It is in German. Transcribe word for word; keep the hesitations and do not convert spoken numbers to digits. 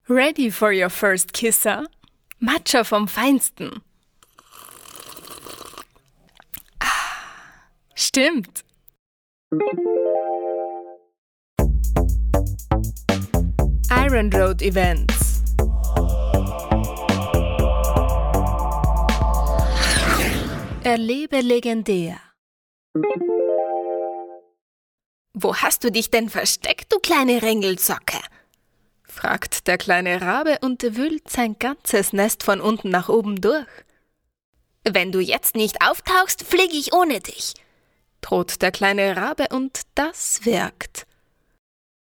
Ready for your first kisser? Matcha vom Feinsten. Ah, stimmt. Iron Road Events. Erlebe legendär. Wo hast du dich denn versteckt, du kleine Ringelsocke? Fragt der kleine Rabe und wühlt sein ganzes Nest von unten nach oben durch. Wenn du jetzt nicht auftauchst, fliege ich ohne dich, droht der kleine Rabe und das wirkt.